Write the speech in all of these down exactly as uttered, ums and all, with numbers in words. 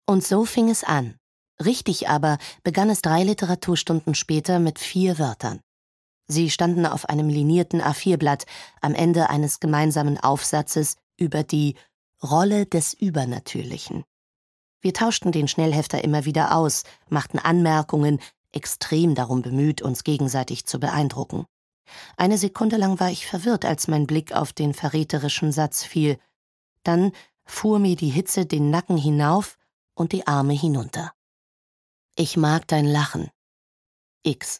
Und so fing es an. Richtig aber begann es drei Literaturstunden später mit vier Wörtern. Sie standen auf einem linierten A vier Blatt am Ende eines gemeinsamen Aufsatzes über die Rolle des Übernatürlichen. Wir tauschten den Schnellhefter immer wieder aus, machten Anmerkungen, extrem darum bemüht, uns gegenseitig zu beeindrucken. Eine Sekunde lang war ich verwirrt, als mein Blick auf den verräterischen Satz fiel. Dann fuhr mir die Hitze den Nacken hinauf und die Arme hinunter. Ich mag dein Lachen. X.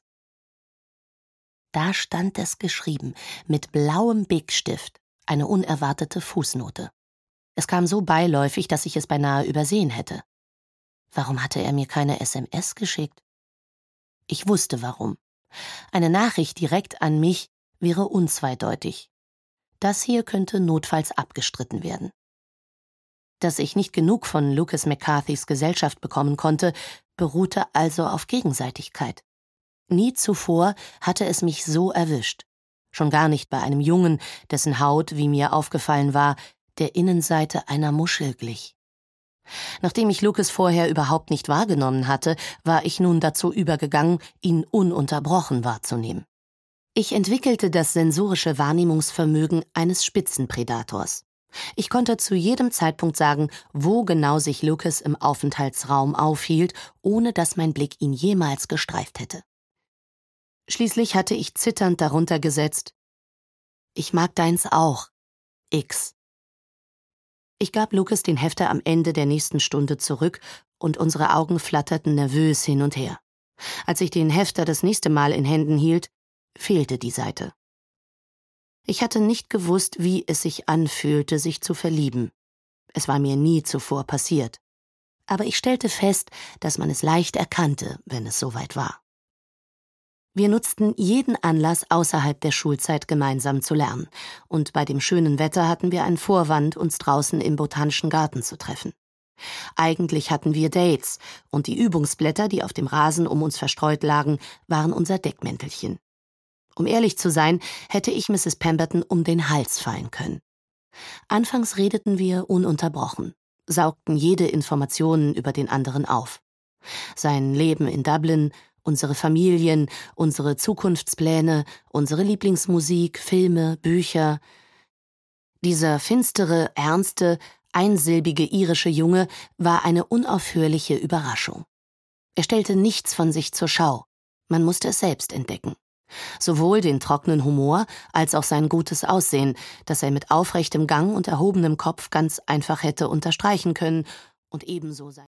Da stand es geschrieben, mit blauem Bigstift, eine unerwartete Fußnote. Es kam so beiläufig, dass ich es beinahe übersehen hätte. Warum hatte er mir keine S M S geschickt? Ich wusste warum. Eine Nachricht direkt an mich wäre unzweideutig. Das hier könnte notfalls abgestritten werden. Dass ich nicht genug von Lucas McCarthys Gesellschaft bekommen konnte, beruhte also auf Gegenseitigkeit. Nie zuvor hatte es mich so erwischt. Schon gar nicht bei einem Jungen, dessen Haut, wie mir aufgefallen war, der Innenseite einer Muschel glich. Nachdem ich Lucas vorher überhaupt nicht wahrgenommen hatte, war ich nun dazu übergegangen, ihn ununterbrochen wahrzunehmen. Ich entwickelte das sensorische Wahrnehmungsvermögen eines Spitzenpredators. Ich konnte zu jedem Zeitpunkt sagen, wo genau sich Lucas im Aufenthaltsraum aufhielt, ohne dass mein Blick ihn jemals gestreift hätte. Schließlich hatte ich zitternd darunter gesetzt: Ich mag deins auch, X. Ich gab Lucas den Hefter am Ende der nächsten Stunde zurück und unsere Augen flatterten nervös hin und her. Als ich den Hefter das nächste Mal in Händen hielt, fehlte die Seite. Ich hatte nicht gewusst, wie es sich anfühlte, sich zu verlieben. Es war mir nie zuvor passiert. Aber ich stellte fest, dass man es leicht erkannte, wenn es soweit war. Wir nutzten jeden Anlass außerhalb der Schulzeit gemeinsam zu lernen, und bei dem schönen Wetter hatten wir einen Vorwand, uns draußen im Botanischen Garten zu treffen. Eigentlich hatten wir Dates, und die Übungsblätter, die auf dem Rasen um uns verstreut lagen, waren unser Deckmäntelchen. Um ehrlich zu sein, hätte ich Misses Pemberton um den Hals fallen können. Anfangs redeten wir ununterbrochen, saugten jede Information über den anderen auf. Sein Leben in Dublin, unsere Familien, unsere Zukunftspläne, unsere Lieblingsmusik, Filme, Bücher. Dieser finstere, ernste, einsilbige irische Junge war eine unaufhörliche Überraschung. Er stellte nichts von sich zur Schau. Man musste es selbst entdecken. Sowohl den trockenen Humor als auch sein gutes Aussehen, das er mit aufrechtem Gang und erhobenem Kopf ganz einfach hätte unterstreichen können, und ebenso sein